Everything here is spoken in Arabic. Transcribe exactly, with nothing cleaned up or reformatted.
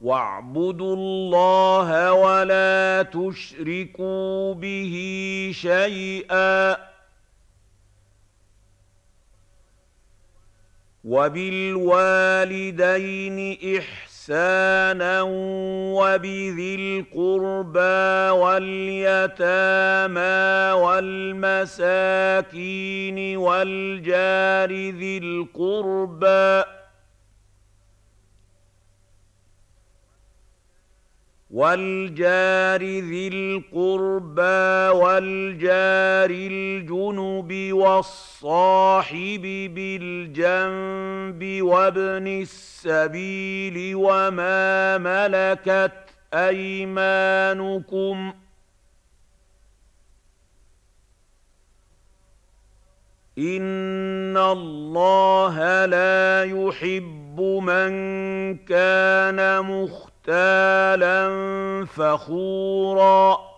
وَاعْبُدُوا اللَّهَ وَلَا تُشْرِكُوا بِهِ شَيْئًا ۖ وَبِالْوَالِدَيْنِ إِحْسَانًا وَبِذِي الْقُرْبَىٰ وَالْيَتَامَىٰ وَالْمَسَاكِينِ وَالْجَارِ ذِي الْقُرْبَىٰ وَالْجَارِ ذِي الْقُرْبَىٰ وَالْجَارِ الْجُنُبِ وَالصَّاحِبِ بِالْجَنبِ وَابْنِ السَّبِيلِ وَمَا مَلَكَتْ أَيْمَانُكُمْ ۗ إِنَّ اللَّهَ لَا يُحِبُّ مَن كَانَ مُخْتَالًا فَخُورًا